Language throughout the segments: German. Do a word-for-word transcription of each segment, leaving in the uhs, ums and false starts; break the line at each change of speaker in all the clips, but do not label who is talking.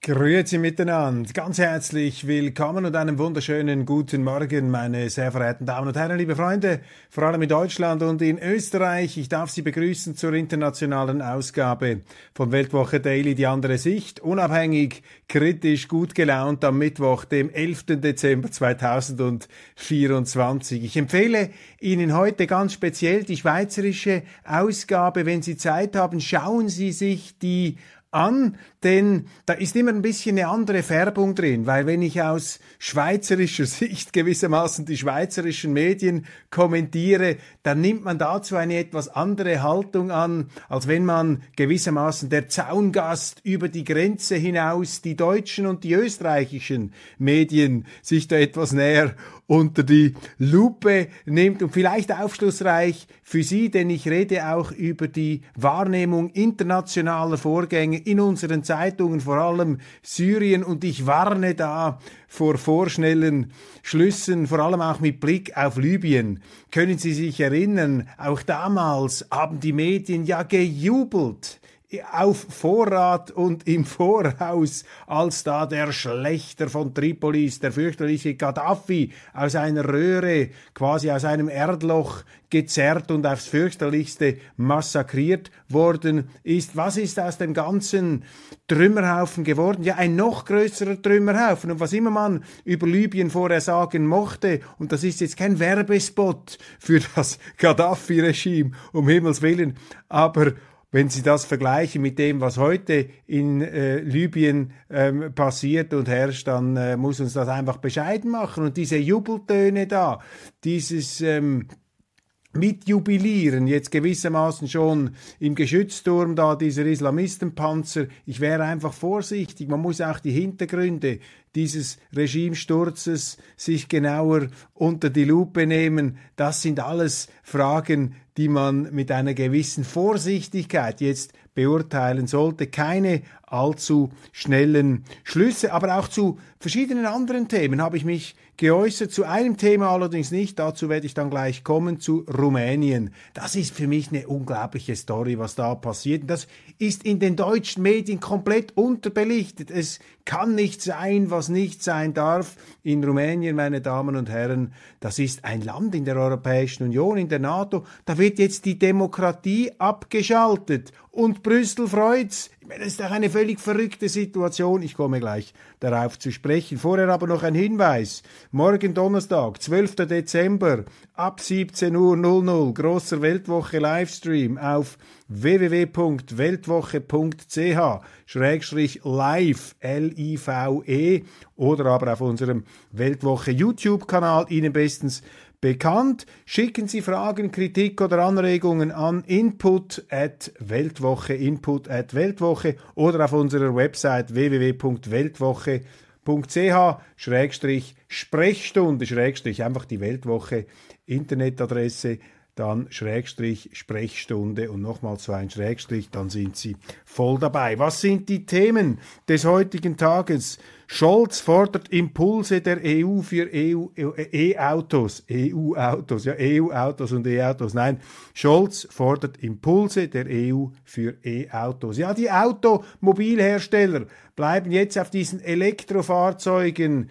Grüezi miteinander, ganz herzlich willkommen und einen wunderschönen guten Morgen, meine sehr verehrten Damen und Herren, liebe Freunde, vor allem in Deutschland und in Österreich. Ich darf Sie begrüßen zur internationalen Ausgabe von Weltwoche Daily, die andere Sicht, unabhängig, kritisch, gut gelaunt am Mittwoch, dem elften Dezember zweitausendvierundzwanzig. Ich empfehle Ihnen heute ganz speziell die schweizerische Ausgabe. Wenn Sie Zeit haben, schauen Sie sich die an, denn da ist immer ein bisschen eine andere Färbung drin, weil wenn ich aus schweizerischer Sicht gewissermaßen die schweizerischen Medien kommentiere, dann nimmt man dazu eine etwas andere Haltung an, als wenn man gewissermaßen der Zaungast über die Grenze hinaus die deutschen und die österreichischen Medien sich da etwas näher unter die Lupe nimmt und vielleicht aufschlussreich für Sie, denn ich rede auch über die Wahrnehmung internationaler Vorgänge in unseren Zeitungen, vor allem Syrien, und ich warne da vor vorschnellen Schlüssen, vor allem auch mit Blick auf Libyen. Können Sie sich erinnern, auch damals haben die Medien ja gejubelt, auf Vorrat und im Voraus, als da der Schlächter von Tripolis, der fürchterliche Gaddafi, aus einer Röhre, quasi aus einem Erdloch gezerrt und aufs fürchterlichste massakriert worden ist. Was ist aus dem ganzen Trümmerhaufen geworden? Ja, ein noch größerer Trümmerhaufen. Und was immer man über Libyen vorher sagen mochte, und das ist jetzt kein Werbespot für das Gaddafi-Regime, um Himmels Willen, aber wenn Sie das vergleichen mit dem, was heute in äh, Libyen ähm, passiert und herrscht, dann äh, muss uns das einfach bescheiden machen. Und diese Jubeltöne da, dieses ähm, Mitjubilieren, jetzt gewissermaßen schon im Geschützturm da, dieser Islamistenpanzer, ich wäre einfach vorsichtig. Man muss auch die Hintergründe dieses Regimesturzes sich genauer unter die Lupe nehmen. Das sind alles Fragen, die man mit einer gewissen Vorsichtigkeit jetzt beurteilen sollte. Keine allzu schnellen Schlüsse, aber auch zu verschiedenen anderen Themen habe ich mich geäußert. Zu einem Thema allerdings nicht, dazu werde ich dann gleich kommen, zu Rumänien. Das ist für mich eine unglaubliche Story, was da passiert. Das ist in den deutschen Medien komplett unterbelichtet. Es kann nicht sein, was nicht sein darf. In Rumänien, meine Damen und Herren, das ist ein Land in der Europäischen Union, in der NATO, da wird jetzt die Demokratie abgeschaltet. Und Brüssel freut's. Ich meine, das ist doch eine völlig verrückte Situation. Ich komme gleich darauf zu sprechen. Vorher aber noch ein Hinweis. Morgen Donnerstag, zwölften Dezember, ab siebzehn Uhr, großer Weltwoche-Livestream auf w w w punkt weltwoche punkt c h schrägstrich live, L I V E, oder aber auf unserem Weltwoche-YouTube-Kanal, Ihnen bestens bekannt. Schicken Sie Fragen, Kritik oder Anregungen an input at weltwoche, input at weltwoche oder auf unserer Website w w w punkt weltwoche punkt c h schrägstrich Sprechstunde, schrägstrich einfach die Weltwoche Internetadresse, dann Schrägstrich Sprechstunde und nochmal so ein Schrägstrich, dann sind Sie voll dabei. Was sind die Themen des heutigen Tages? Scholz fordert Impulse der E U für E U, E-Autos, E U-Autos, ja E U-Autos und E-Autos. Nein, Scholz fordert Impulse der E U für E-Autos. Ja, die Automobilhersteller bleiben jetzt auf diesen Elektrofahrzeugen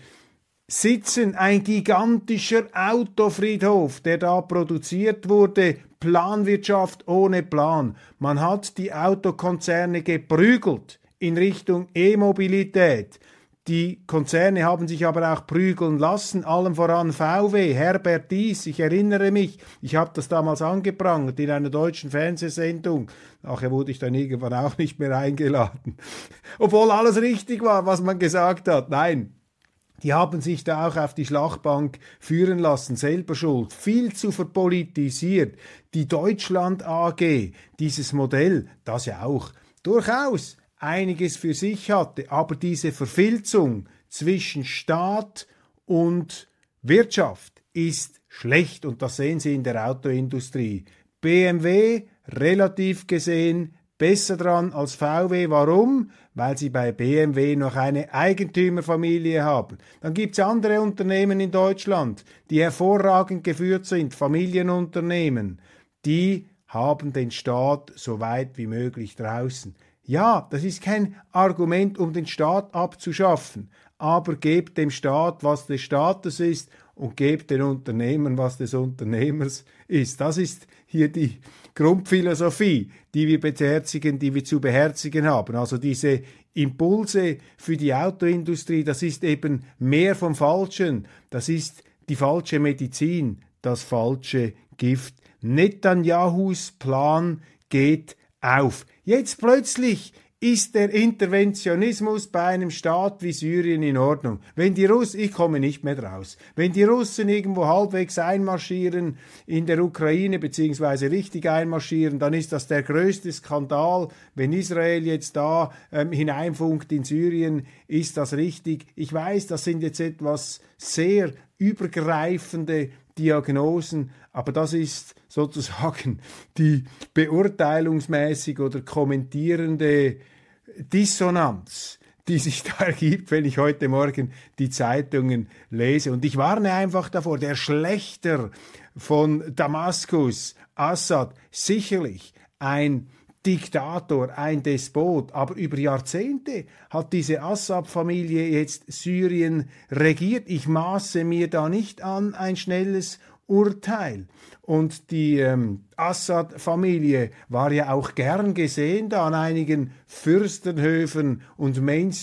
sitzen, ein gigantischer Autofriedhof, der da produziert wurde, Planwirtschaft ohne Plan. Man hat die Autokonzerne geprügelt in Richtung E-Mobilität. Die Konzerne haben sich aber auch prügeln lassen, allem voran V W, Herbert Diess, ich erinnere mich, ich habe das damals angeprangert in einer deutschen Fernsehsendung. Nachher wurde ich dann irgendwann auch nicht mehr eingeladen. Obwohl alles richtig war, was man gesagt hat. Nein. Die haben sich da auch auf die Schlachtbank führen lassen, selber schuld, viel zu verpolitisiert. Die Deutschland A G, dieses Modell, das ja auch durchaus einiges für sich hatte, aber diese Verfilzung zwischen Staat und Wirtschaft ist schlecht und das sehen Sie in der Autoindustrie. B M W relativ gesehen besser dran als V W. Warum? Weil sie bei B M W noch eine Eigentümerfamilie haben. Dann gibt's andere Unternehmen in Deutschland, die hervorragend geführt sind, Familienunternehmen. Die haben den Staat so weit wie möglich draußen. Ja, das ist kein Argument, um den Staat abzuschaffen, aber gebt dem Staat, was des Staates ist, und gebt den Unternehmern, was des Unternehmers ist. Das ist hier die Grundphilosophie, die wir beherzigen, die wir zu beherzigen haben. Also diese Impulse für die Autoindustrie, das ist eben mehr vom Falschen. Das ist die falsche Medizin, das falsche Gift. Netanyahus Plan geht auf. Jetzt plötzlich ist der Interventionismus bei einem Staat wie Syrien in Ordnung. Wenn die Russen, ich komme nicht mehr draus, wenn die Russen irgendwo halbwegs einmarschieren in der Ukraine, beziehungsweise richtig einmarschieren, dann ist das der größte Skandal. Wenn Israel jetzt da ähm, hineinfunkt in Syrien, ist das richtig. Ich weiß, das sind jetzt etwas sehr übergreifende Diagnosen, aber das ist sozusagen die beurteilungsmäßig oder kommentierende Dissonanz, die sich da ergibt, wenn ich heute Morgen die Zeitungen lese. Und ich warne einfach davor, der Schlächter von Damaskus, Assad, sicherlich ein Diktator, ein Despot, aber über Jahrzehnte hat diese Assad-Familie jetzt Syrien regiert. Ich maße mir da nicht an ein schnelles Urteil. Und die ähm, Assad-Familie war ja auch gern gesehen da an einigen Fürstenhöfen und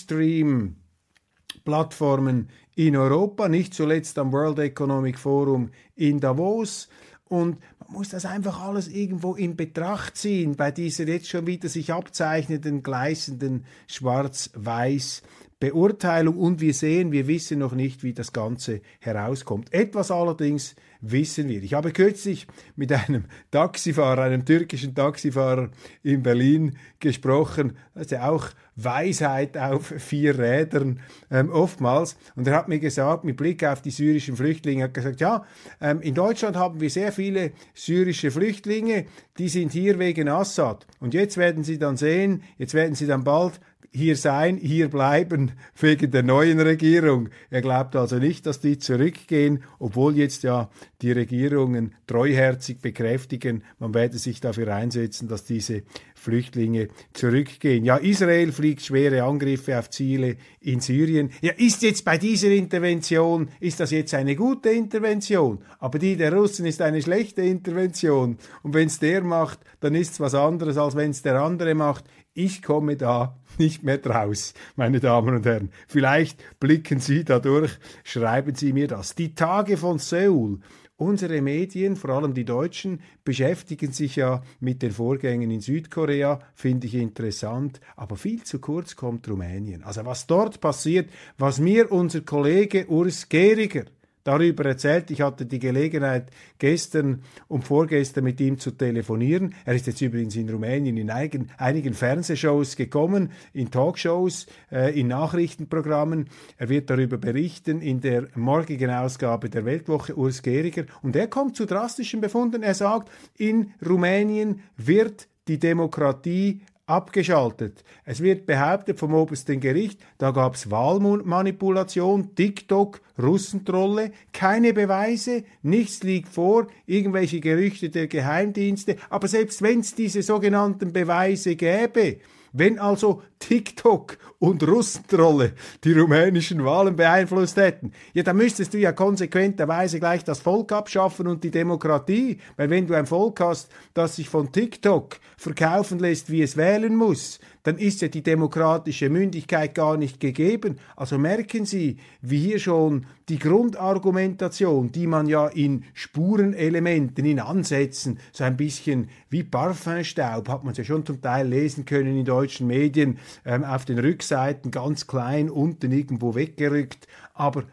Mainstream-Plattformen in Europa, nicht zuletzt am World Economic Forum in Davos. Und man muss das einfach alles irgendwo in Betracht ziehen bei dieser jetzt schon wieder sich abzeichnenden, gleißenden Schwarz-Weiß Beurteilung. Und wir sehen, wir wissen noch nicht, wie das Ganze herauskommt. Etwas allerdings wissen wir. Ich habe kürzlich mit einem Taxifahrer, einem türkischen Taxifahrer in Berlin gesprochen. Das ist ja auch Weisheit auf vier Rädern ähm, oftmals. Und er hat mir gesagt, mit Blick auf die syrischen Flüchtlinge, hat gesagt, ja, ähm, in Deutschland haben wir sehr viele syrische Flüchtlinge, die sind hier wegen Assad. Und jetzt werden sie dann sehen, jetzt werden sie dann bald hier sein, hier bleiben wegen der neuen Regierung. Er glaubt also nicht, dass die zurückgehen, obwohl jetzt ja die Regierungen treuherzig bekräftigen, man werde sich dafür einsetzen, dass diese Flüchtlinge zurückgehen. Ja, Israel fliegt schwere Angriffe auf Ziele in Syrien. Ja, ist jetzt bei dieser Intervention, ist das jetzt eine gute Intervention? Aber die der Russen ist eine schlechte Intervention. Und wenn es der macht, dann ist es was anderes, als wenn es der andere macht. Ich komme da nicht mehr draus, meine Damen und Herren. Vielleicht blicken Sie da durch, schreiben Sie mir das. Die Tage von Seoul. Unsere Medien, vor allem die Deutschen, beschäftigen sich ja mit den Vorgängen in Südkorea, finde ich interessant, aber viel zu kurz kommt Rumänien. Also was dort passiert, was mir unser Kollege Urs Gehriger darüber erzählt. Ich hatte die Gelegenheit, gestern und vorgestern mit ihm zu telefonieren. Er ist jetzt übrigens in Rumänien in eigen, einigen Fernsehshows gekommen, in Talkshows, äh, in Nachrichtenprogrammen. Er wird darüber berichten in der morgigen Ausgabe der Weltwoche, Urs Gehriger. Und er kommt zu drastischen Befunden. Er sagt, in Rumänien wird die Demokratie abgeschaltet. Es wird behauptet vom obersten Gericht, da gab es Wahlmanipulation, TikTok, Russentrolle, keine Beweise, nichts liegt vor, irgendwelche Gerüchte der Geheimdienste, aber selbst wenn es diese sogenannten Beweise gäbe, wenn also TikTok und Russentrolle die rumänischen Wahlen beeinflusst hätten, ja, dann müsstest du ja konsequenterweise gleich das Volk abschaffen und die Demokratie, weil wenn du ein Volk hast, das sich von TikTok verkaufen lässt, wie es wählen muss, dann ist ja die demokratische Mündigkeit gar nicht gegeben. Also merken Sie, wie hier schon die Grundargumentation, die man ja in Spurenelementen, in Ansätzen, so ein bisschen wie Parfümstaub, hat man es ja schon zum Teil lesen können in deutschen Medien, ähm, auf den Rückseiten ganz klein unten irgendwo weggerückt, aber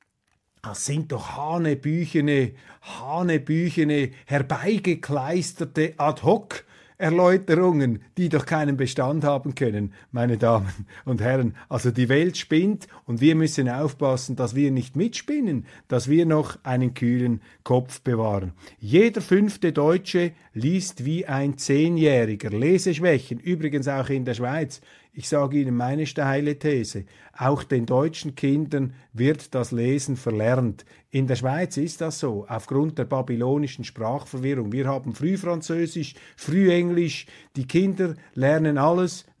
das sind doch hanebüchene, hanebüchene, herbeigekleisterte Ad-hoc Erläuterungen, die doch keinen Bestand haben können, meine Damen und Herren. Also die Welt spinnt und wir müssen aufpassen, dass wir nicht mitspinnen, dass wir noch einen kühlen Kopf bewahren. Jeder fünfte Deutsche liest wie ein Zehnjähriger. Leseschwächen, übrigens auch in der Schweiz. Ich sage Ihnen meine steile These, auch den deutschen Kindern wird das Lesen verlernt. In der Schweiz ist das so, aufgrund der babylonischen Sprachverwirrung. Wir haben Frühfranzösisch, Frühenglisch, die Kinder lernen alles,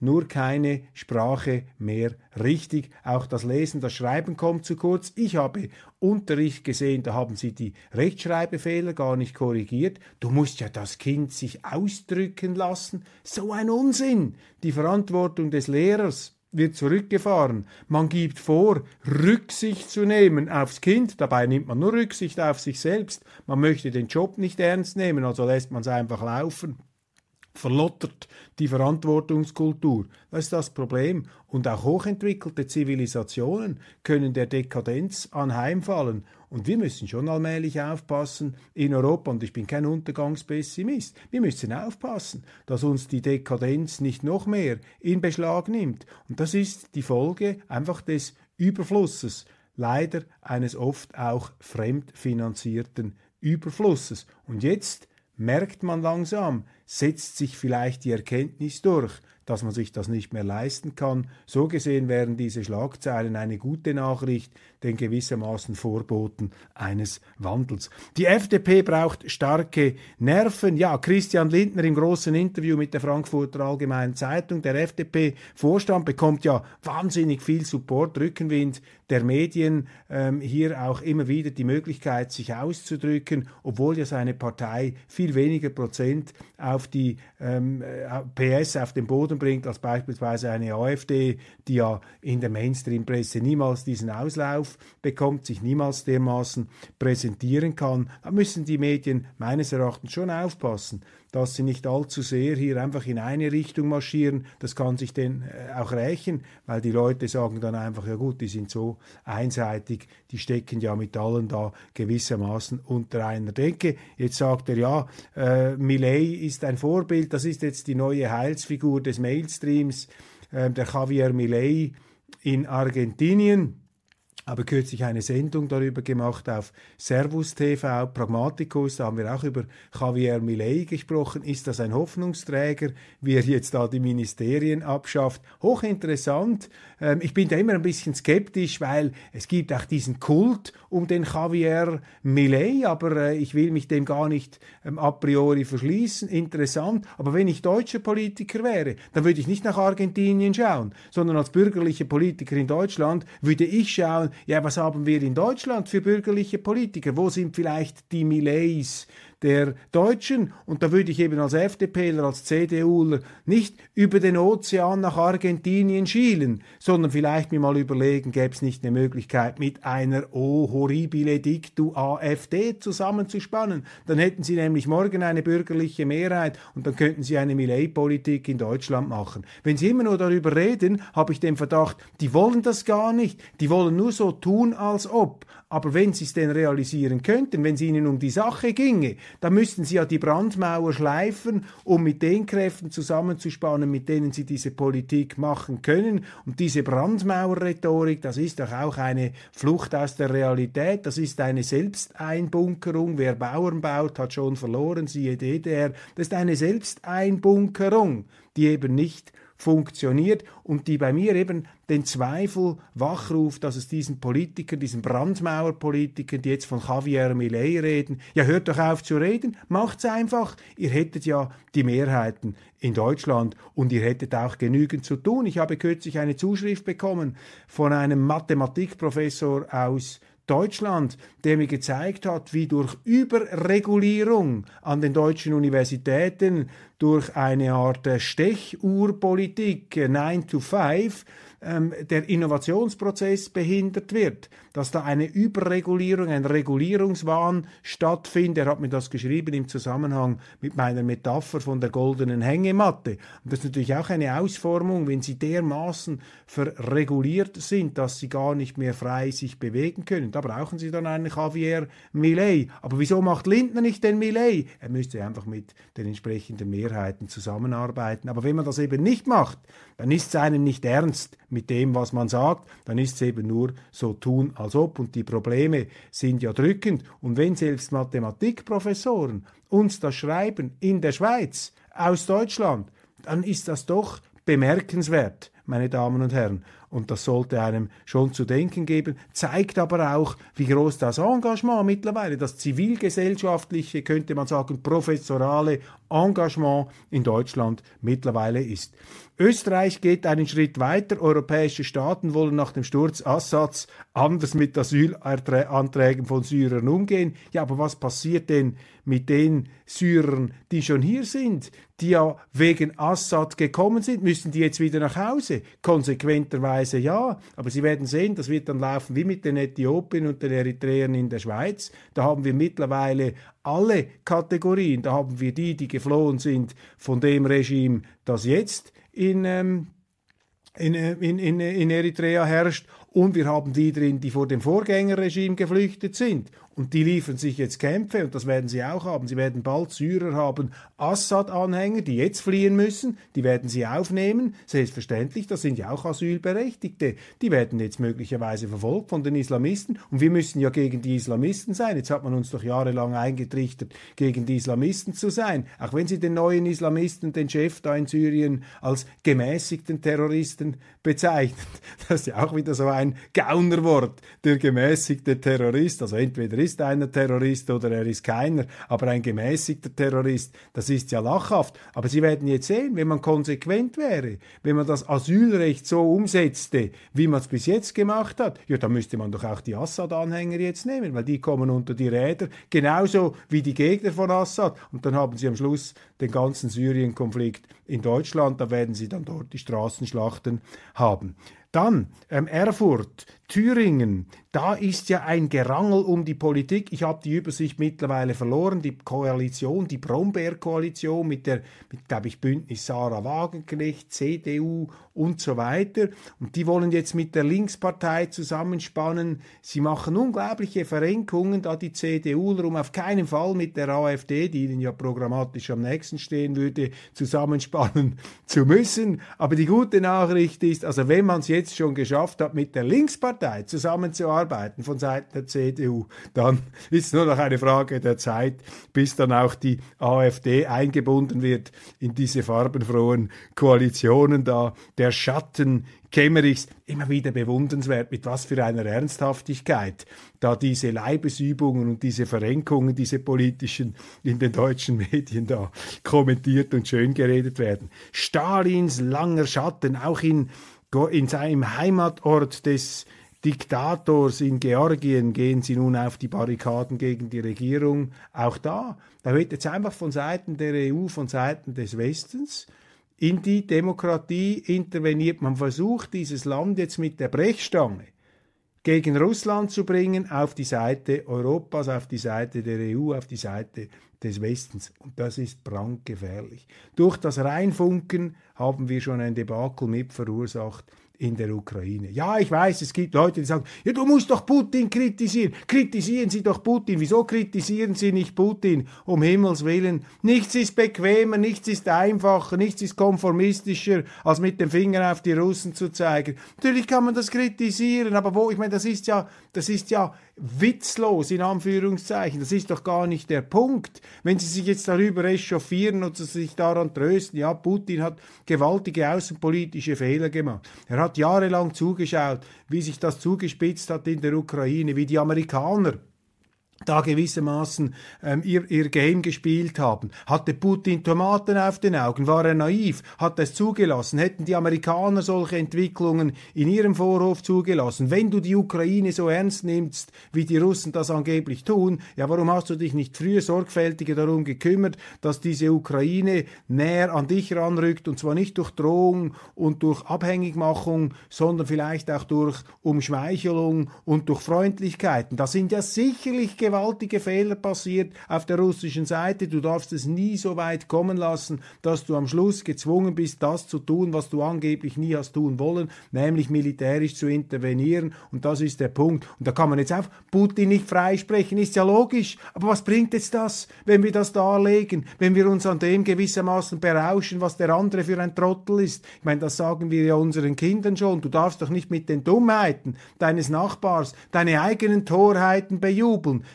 nur keine Sprache mehr richtig. Auch das Lesen, das Schreiben kommt zu kurz. Ich habe Unterricht gesehen, da haben sie die Rechtschreibfehler gar nicht korrigiert. Du musst ja das Kind sich ausdrücken lassen. So ein Unsinn. Die Verantwortung des Lehrers wird zurückgefahren. Man gibt vor, Rücksicht zu nehmen aufs Kind. Dabei nimmt man nur Rücksicht auf sich selbst. Man möchte den Job nicht ernst nehmen, also lässt man es einfach laufen. Verlottert die Verantwortungskultur. Das ist das Problem. Und auch hochentwickelte Zivilisationen können der Dekadenz anheimfallen. Und wir müssen schon allmählich aufpassen in Europa, und ich bin kein Untergangspessimist, wir müssen aufpassen, dass uns die Dekadenz nicht noch mehr in Beschlag nimmt. Und das ist die Folge einfach des Überflusses, leider eines oft auch fremdfinanzierten Überflusses. Und jetzt merkt man langsam, setzt sich vielleicht die Erkenntnis durch, dass man sich das nicht mehr leisten kann. So gesehen wären diese Schlagzeilen eine gute Nachricht, denn gewissermaßen Vorboten eines Wandels. Die F D P braucht starke Nerven. Ja, Christian Lindner im großen Interview mit der Frankfurter Allgemeinen Zeitung. Der F D P-Vorstand bekommt ja wahnsinnig viel Support, Rückenwind der Medien, ähm, hier auch immer wieder die Möglichkeit, sich auszudrücken, obwohl ja seine Partei viel weniger Prozent auf die ähm, P S auf den Boden bringt als beispielsweise eine AfD, die ja in der Mainstream-Presse niemals diesen Auslauf bekommt, sich niemals dermaßen präsentieren kann. Da müssen die Medien meines Erachtens schon aufpassen, dass sie nicht allzu sehr hier einfach in eine Richtung marschieren. Das kann sich dann äh, auch rächen, weil die Leute sagen dann einfach, ja gut, die sind so einseitig, die stecken ja mit allen da gewissermaßen unter einer Decke. Jetzt sagt er, ja, äh, Milei ist ein Vorbild, das ist jetzt die neue Heilsfigur des Mainstreams, äh, der Javier Milei in Argentinien. habe kürzlich eine Sendung darüber gemacht auf Servus T V, Pragmaticus, da haben wir auch über Javier Milei gesprochen. Ist das ein Hoffnungsträger, wie er jetzt da die Ministerien abschafft? Hochinteressant. Ähm, ich bin da immer ein bisschen skeptisch, weil es gibt auch diesen Kult um den Javier Milei, aber äh, ich will mich dem gar nicht ähm, a priori verschließen. Interessant. Aber wenn ich deutscher Politiker wäre, dann würde ich nicht nach Argentinien schauen, sondern als bürgerlicher Politiker in Deutschland würde ich schauen, ja, was haben wir in Deutschland für bürgerliche Politiker? Wo sind vielleicht die Mileis der Deutschen? Und da würde ich eben als FDPler, als CDUler nicht über den Ozean nach Argentinien schielen, sondern vielleicht mir mal überlegen, gäbe es nicht eine Möglichkeit, mit einer O horribile dictu AfD zusammenzuspannen. Dann hätten sie nämlich morgen eine bürgerliche Mehrheit und dann könnten sie eine Milei-Politik in Deutschland machen. Wenn sie immer nur darüber reden, habe ich den Verdacht, die wollen das gar nicht. Die wollen nur so tun, als ob. Aber wenn sie es denn realisieren könnten, wenn es ihnen um die Sache ginge, dann müssten sie ja die Brandmauer schleifen, um mit den Kräften zusammenzuspannen, mit denen sie diese Politik machen können. Und diese Brandmauer-Rhetorik, das ist doch auch eine Flucht aus der Realität, das ist eine Selbsteinbunkerung. Wer Bauern baut, hat schon verloren, siehe D D R. Das ist eine Selbsteinbunkerung, die eben nicht funktioniert und die bei mir eben den Zweifel wachruft, dass es diesen Politikern, diesen Brandmauerpolitikern, die jetzt von Javier Milei reden, ja, hört doch auf zu reden, macht's einfach. Ihr hättet ja die Mehrheiten in Deutschland und ihr hättet auch genügend zu tun. Ich habe kürzlich eine Zuschrift bekommen von einem Mathematikprofessor aus Deutschland, der mir gezeigt hat, wie durch Überregulierung an den deutschen Universitäten, durch eine Art Stechuhrpolitik, nine to five, ähm, der Innovationsprozess behindert wird, dass da eine Überregulierung, ein Regulierungswahn stattfindet. Er hat mir das geschrieben im Zusammenhang mit meiner Metapher von der goldenen Hängematte. Und das ist natürlich auch eine Ausformung, wenn sie dermaßen verreguliert sind, dass sie gar nicht mehr frei sich bewegen können. Da brauchen sie dann einen Javier Milei. Aber wieso macht Lindner nicht den Milei? Er müsste einfach mit den entsprechenden Mehrheiten zusammenarbeiten. Aber wenn man das eben nicht macht, dann ist es einem nicht ernst mit dem, was man sagt, dann ist es eben nur so tun, als ob. Und die Probleme sind ja drückend. Und wenn selbst Mathematikprofessoren uns das schreiben in der Schweiz, aus Deutschland, dann ist das doch bemerkenswert, meine Damen und Herren. und das sollte einem schon zu denken geben, zeigt aber auch, wie groß das Engagement mittlerweile, das zivilgesellschaftliche, könnte man sagen, professorale Engagement in Deutschland mittlerweile ist. Österreich geht einen Schritt weiter. Europäische Staaten wollen nach dem Sturz Assads anders mit Asylanträgen von Syrern umgehen. Ja, aber was passiert denn mit den Syrern, die schon hier sind, die ja wegen Assad gekommen sind? Müssen die jetzt wieder nach Hause? Konsequenterweise ja, aber Sie werden sehen, das wird dann laufen wie mit den Äthiopiern und den Eritreern in der Schweiz. Da haben wir mittlerweile alle Kategorien. Da haben wir die, die geflohen sind von dem Regime, das jetzt in, ähm, in, in, in, in Eritrea herrscht. Und wir haben die drin, die vor dem Vorgängerregime geflüchtet sind. Und die liefern sich jetzt Kämpfe, und das werden sie auch haben. Sie werden bald Syrer haben, Assad-Anhänger, die jetzt fliehen müssen, die werden sie aufnehmen. Selbstverständlich, das sind ja auch Asylberechtigte. Die werden jetzt möglicherweise verfolgt von den Islamisten. Und wir müssen ja gegen die Islamisten sein. Jetzt hat man uns doch jahrelang eingetrichtert, gegen die Islamisten zu sein. Auch wenn sie den neuen Islamisten, den Chef da in Syrien, als gemäßigten Terroristen bezeichnet. Das ist ja auch wieder so ein Gaunerwort, der gemäßigte Terrorist. Also entweder ist einer Terrorist oder er ist keiner, aber ein gemäßigter Terrorist, das ist ja lachhaft. Aber Sie werden jetzt sehen, wenn man konsequent wäre, wenn man das Asylrecht so umsetzte, wie man es bis jetzt gemacht hat, ja, dann müsste man doch auch die Assad-Anhänger jetzt nehmen, weil die kommen unter die Räder, genauso wie die Gegner von Assad. Und dann haben Sie am Schluss den ganzen Syrien-Konflikt in Deutschland, da werden Sie dann dort die Straßenschlachten haben. Dann ähm, Erfurt, Thüringen, da ist ja ein Gerangel um die Politik. Ich habe die Übersicht mittlerweile verloren. Die Koalition, die Brombeer-Koalition mit der, mit, glaube ich, Bündnis Sarah Wagenknecht, C D U und so weiter. Und die wollen jetzt mit der Linkspartei zusammenspannen. Sie machen unglaubliche Verrenkungen, da die CDUler, um auf keinen Fall mit der AfD, die ihnen ja programmatisch am nächsten stehen würde, zusammenspannen zu müssen. Aber die gute Nachricht ist, also wenn man es jetzt schon geschafft hat, mit der Linkspartei zusammenzuarbeiten von Seiten der C D U, dann ist es nur noch eine Frage der Zeit, bis dann auch die AfD eingebunden wird in diese farbenfrohen Koalitionen da. Der Schatten Kemmerichs, immer wieder bewundernswert, mit was für einer Ernsthaftigkeit da diese Leibesübungen und diese Verrenkungen, diese politischen, in den deutschen Medien da kommentiert und schön geredet werden. Stalins langer Schatten, auch in, in seinem Heimatort des Diktators in Georgien gehen sie nun auf die Barrikaden gegen die Regierung. Auch da, da wird jetzt einfach von Seiten der E U, von Seiten des Westens in die Demokratie interveniert. Man versucht, dieses Land jetzt mit der Brechstange gegen Russland zu bringen, auf die Seite Europas, auf die Seite der E U, auf die Seite des Westens. Und das ist brandgefährlich. Durch das Reinfunken haben wir schon ein Debakel mit verursacht in der Ukraine. Ja, ich weiß, es gibt Leute, die sagen, ja, du musst doch Putin kritisieren. Kritisieren Sie doch Putin. Wieso kritisieren Sie nicht Putin? Um Himmels Willen. Nichts ist bequemer, nichts ist einfacher, nichts ist konformistischer, als mit dem Finger auf die Russen zu zeigen. Natürlich kann man das kritisieren, aber wo, ich meine, das ist ja, das ist ja witzlos, in Anführungszeichen. Das ist doch gar nicht der Punkt. Wenn Sie sich jetzt darüber echauffieren und sich daran trösten, ja, Putin hat gewaltige außenpolitische Fehler gemacht. Er hat jahrelang zugeschaut, wie sich das zugespitzt hat in der Ukraine, wie die Amerikaner da gewissermaßen ähm, ihr, ihr Game gespielt haben. Hatte Putin Tomaten auf den Augen? War er naiv? Hat er es zugelassen? Hätten die Amerikaner solche Entwicklungen in ihrem Vorhof zugelassen? Wenn du die Ukraine so ernst nimmst, wie die Russen das angeblich tun, ja, warum hast du dich nicht früher sorgfältiger darum gekümmert, dass diese Ukraine näher an dich ranrückt, und zwar nicht durch Drohung und durch Abhängigmachung, sondern vielleicht auch durch Umschmeichelung und durch Freundlichkeiten. Das sind ja sicherlich gewaltige Fehler passiert auf der russischen Seite. Du darfst es nie so weit kommen lassen, dass du am Schluss gezwungen bist, das zu tun, was du angeblich nie hast tun wollen, nämlich militärisch zu intervenieren. Und das ist der Punkt. Und da kann man jetzt auch Putin nicht freisprechen, ist ja logisch. Aber was bringt jetzt das, wenn wir das darlegen, wenn wir uns an dem gewissermaßen berauschen, was der andere für ein Trottel ist? Ich meine, das sagen wir ja unseren Kindern schon. Du darfst doch nicht mit den Dummheiten deines Nachbars deine eigenen Torheiten bejubeln.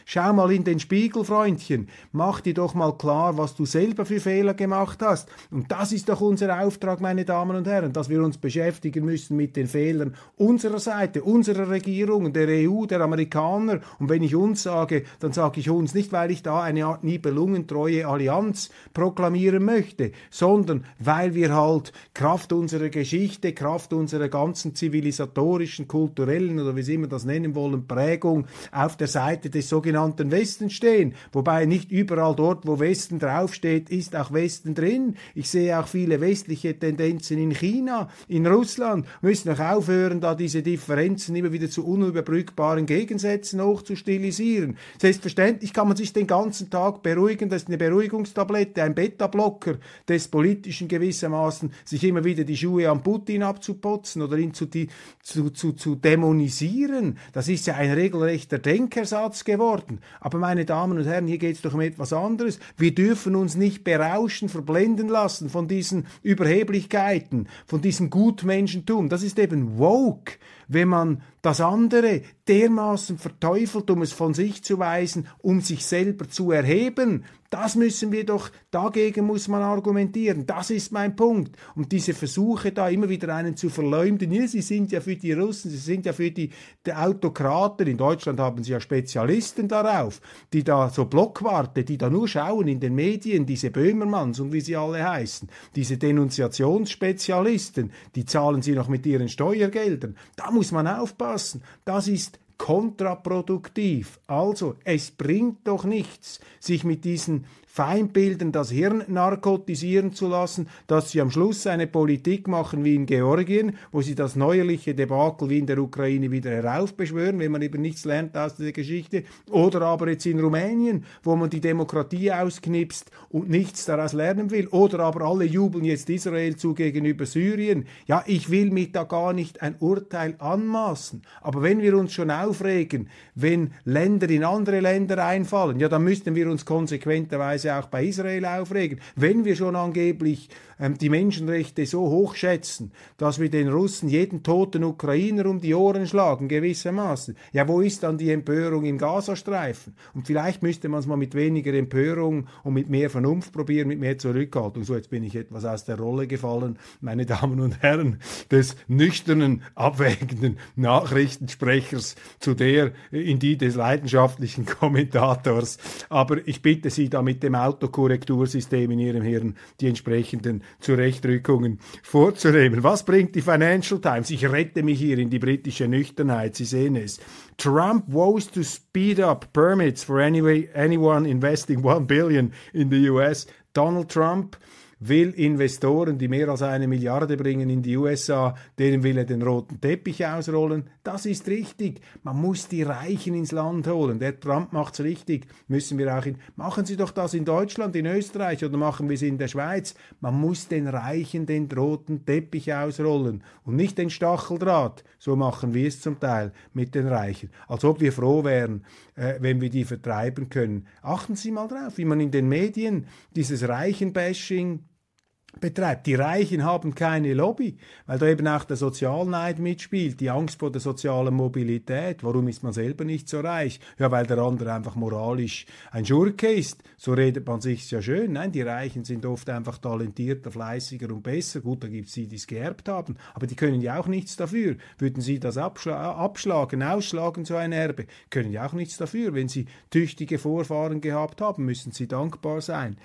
Schau mal in den Spiegel, Freundchen. Mach dir doch mal klar, was du selber für Fehler gemacht hast. Und das ist doch unser Auftrag, meine Damen und Herren, dass wir uns beschäftigen müssen mit den Fehlern unserer Seite, unserer Regierungen, der E U, der Amerikaner. Und wenn ich uns sage, dann sage ich uns nicht, weil ich da eine Art nibelungentreue Allianz proklamieren möchte, sondern weil wir halt Kraft unserer Geschichte, Kraft unserer ganzen zivilisatorischen, kulturellen oder wie Sie immer das nennen wollen, Prägung auf der Seite des sogenannten Westens stehen. Wobei nicht überall dort, wo Westen draufsteht, ist auch Westen drin. Ich sehe auch viele westliche Tendenzen in China, in Russland. Wir müssen auch aufhören, da diese Differenzen immer wieder zu unüberbrückbaren Gegensätzen hochzustilisieren. Selbstverständlich kann man sich den ganzen Tag beruhigen, das ist eine Beruhigungstablette, ein Beta-Blocker des Politischen gewissermaßen, sich immer wieder die Schuhe am Putin abzuputzen oder ihn zu, die, zu, zu, zu dämonisieren. Das ist ja ein regelrechter Denkersatz geworden. Aber meine Damen und Herren, hier geht es doch um etwas anderes. Wir dürfen uns nicht berauschen, verblenden lassen von diesen Überheblichkeiten, von diesem Gutmenschentum. Das ist eben woke, wenn man das andere dermaßen verteufelt, um es von sich zu weisen, um sich selber zu erheben. Das müssen wir doch, dagegen muss man argumentieren. Das ist mein Punkt. Und diese Versuche da immer wieder einen zu verleumden, ja, sie sind ja für die Russen, sie sind ja für die, die Autokraten, in Deutschland haben sie ja Spezialisten darauf, die da so Blockwarte, die da nur schauen in den Medien, diese Böhmermanns und wie sie alle heißen, diese Denunziationsspezialisten, die zahlen sie noch mit ihren Steuergeldern. Da muss man aufpassen. Das ist kontraproduktiv. Also, es bringt doch nichts, sich mit diesen Feindbildern das Hirn narkotisieren zu lassen, dass sie am Schluss eine Politik machen wie in Georgien, wo sie das neuerliche Debakel wie in der Ukraine wieder heraufbeschwören, wenn man eben nichts lernt aus der Geschichte, oder aber jetzt in Rumänien, wo man die Demokratie ausknipst und nichts daraus lernen will, oder aber alle jubeln jetzt Israel zu gegenüber Syrien. Ja, ich will mir da gar nicht ein Urteil anmaßen, aber wenn wir uns schon aufregen, wenn Länder in andere Länder einfallen, ja, dann müssten wir uns konsequenterweise auch bei Israel aufregen. Wenn wir schon angeblich ähm, die Menschenrechte so hochschätzen, dass wir den Russen jeden toten Ukrainer um die Ohren schlagen, gewissermaßen, ja, wo ist dann die Empörung im Gazastreifen? Und vielleicht müsste man es mal mit weniger Empörung und mit mehr Vernunft probieren, mit mehr Zurückhaltung. So, jetzt bin ich etwas aus der Rolle gefallen, meine Damen und Herren, des nüchternen, abwägenden Nachrichtensprechers zu der in die des leidenschaftlichen Kommentators. Aber ich bitte Sie da mit dem Autokorrektursystem in Ihrem Hirn die entsprechenden Zurechtrückungen vorzunehmen. Was bringt die Financial Times? Ich rette mich hier in die britische Nüchternheit, Sie sehen es. Trump vows to speed up permits for anyway, anyone investing one billion in the U S. Donald Trump will Investoren, die mehr als eine Milliarde bringen in die U S A, denen will er den roten Teppich ausrollen. Das ist richtig. Man muss die Reichen ins Land holen. Der Trump macht's richtig. Müssen wir auch in, machen Sie doch das in Deutschland, in Österreich oder machen wir es in der Schweiz. Man muss den Reichen den roten Teppich ausrollen und nicht den Stacheldraht. So machen wir es zum Teil mit den Reichen. Als ob wir froh wären, äh, wenn wir die vertreiben können. Achten Sie mal drauf, wie man in den Medien dieses Reichenbashing betreibt. Die Reichen haben keine Lobby, weil da eben auch der Sozialneid mitspielt, die Angst vor der sozialen Mobilität. Warum ist man selber nicht so reich? Ja, weil der andere einfach moralisch ein Schurke ist. So redet man sich's ja schön. Nein, die Reichen sind oft einfach talentierter, fleißiger und besser. Gut, da gibt's die, die es geerbt haben, aber die können ja auch nichts dafür. Würden sie das abschla- abschlagen, ausschlagen, so ein Erbe, können ja auch nichts dafür. Wenn sie tüchtige Vorfahren gehabt haben, müssen sie dankbar sein.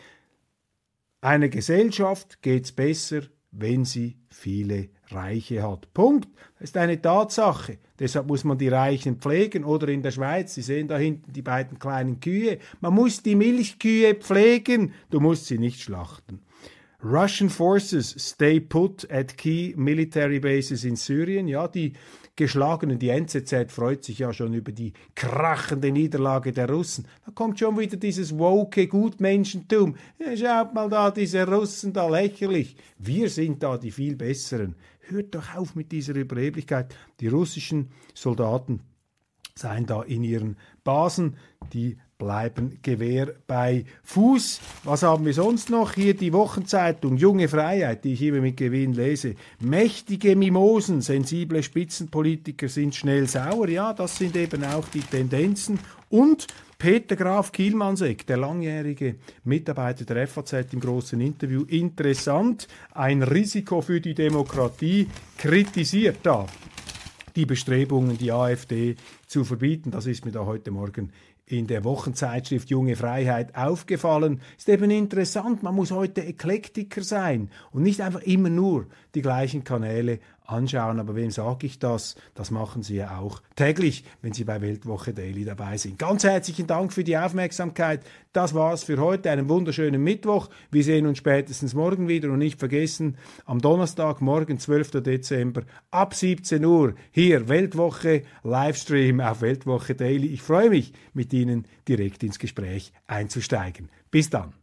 Einer Gesellschaft geht's besser, wenn sie viele Reiche hat. Punkt. Das ist eine Tatsache. Deshalb muss man die Reichen pflegen. Oder in der Schweiz, Sie sehen da hinten die beiden kleinen Kühe. Man muss die Milchkühe pflegen. Du musst sie nicht schlachten. Russian forces stay put at key military bases in Syrien. Ja, die Geschlagenen, die N Z Z freut sich ja schon über die krachende Niederlage der Russen. Da kommt schon wieder dieses woke Gutmenschentum. Ja, schaut mal da, diese Russen da lächerlich. Wir sind da die viel Besseren. Hört doch auf mit dieser Überheblichkeit. Die russischen Soldaten seien da in ihren Basen, die bleiben Gewehr bei Fuß. Was haben wir sonst noch? Hier die Wochenzeitung Junge Freiheit, die ich immer mit Gewinn lese. Mächtige Mimosen, sensible Spitzenpolitiker sind schnell sauer. Ja, das sind eben auch die Tendenzen. Und Peter Graf Kielmannsegg, der langjährige Mitarbeiter der F A Z, im großen Interview, interessant, ein Risiko für die Demokratie, kritisiert da die Bestrebungen, die AfD zu verbieten. Das ist mir da heute Morgen in der Wochenzeitschrift Junge Freiheit aufgefallen. Ist eben interessant, man muss heute Eklektiker sein und nicht einfach immer nur die gleichen Kanäle anschauen. Aber wem sage ich das? Das machen Sie ja auch täglich, wenn Sie bei Weltwoche Daily dabei sind. Ganz herzlichen Dank für die Aufmerksamkeit. Das war's für heute. Einen wunderschönen Mittwoch. Wir sehen uns spätestens morgen wieder und nicht vergessen, am Donnerstag, morgen, zwölften Dezember, ab siebzehn Uhr, hier Weltwoche, Livestream auf Weltwoche Daily. Ich freue mich, mit Ihnen direkt ins Gespräch einzusteigen. Bis dann.